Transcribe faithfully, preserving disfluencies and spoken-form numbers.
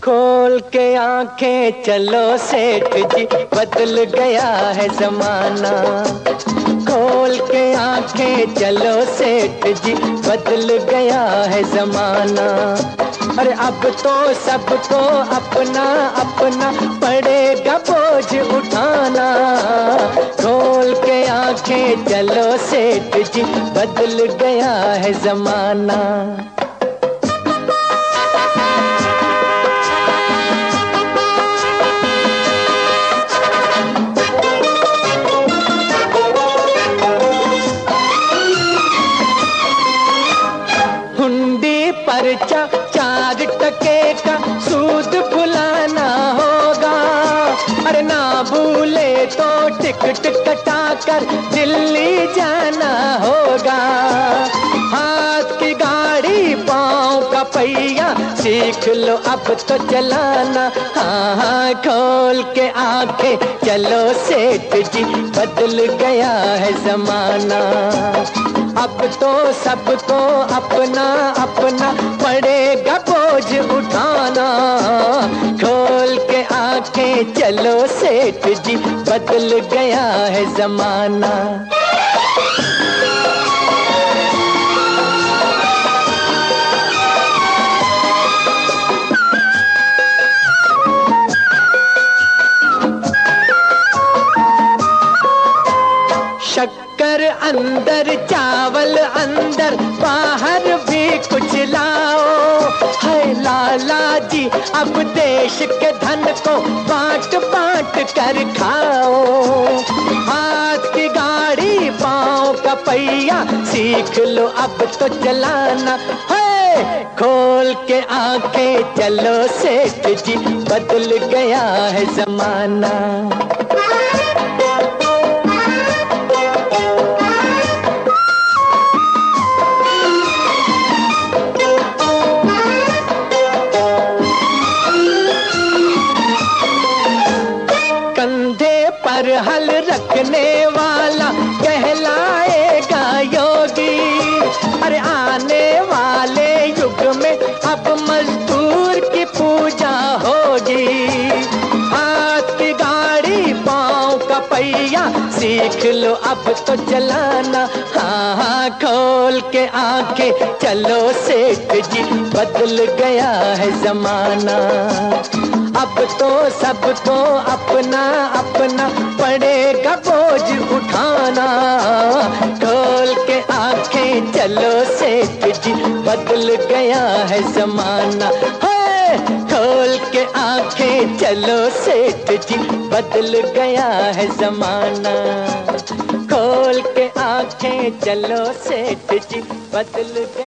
खोल के आंखें चलो सेठ जी, बदल गया है जमाना। खोल के आंखें चलो सेठ जी, बदल गया है जमाना। अरे अब तो सबको अपना अपना पड़ेगा बोझ उठाना। खोल के आंखें चलो सेठ जी, बदल गया है जमाना। पर्चा चार टके का सूद भुलाना होगा। अरे ना भूले तो टिकट कटाकर दिल्ली जाना होगा। हाथ की गाड़ी पाँव का पहिया सीख लो अब तो चलाना। हाँ हाँ खोल के आंखें चलो सेठ जी, बदल गया है जमाना। अब तो सबको अपना अपना पड़ेगा बोझ उठाना। खोल के आंखें चलो सेठ जी, बदल गया है जमाना। शक्कर अंदर चावल अंदर, बाहर भी कुछ लाओ। है लाला जी अब देश के धन को बांट बांट कर खाओ। हाथ की गाड़ी पाँव का पहिया सीख लो अब तो चलाना है। खोल के आंखें चलो सेठ जी, बदल गया है जमाना। पर हल रखने वाला कहलाएगा योगी। अरे आने वाले युग में अब मजदूर की पूजा होगी। हाथ की गाड़ी पाँव का पहिया सीख लो अब तो चलाना। हाँ हाँ खोल के आंखें चलो सेठ जी, बदल गया है जमाना। अब तो सबको अपना अपना पड़ेगा बोझ उठाना। खोल के आंखें चलो सेठ जी, बदल गया है जमाना। है खोल के आंखें चलो सेठ जी, बदल गया है जमाना। खोल के आंखें चलो सेठ जी, बदल गया।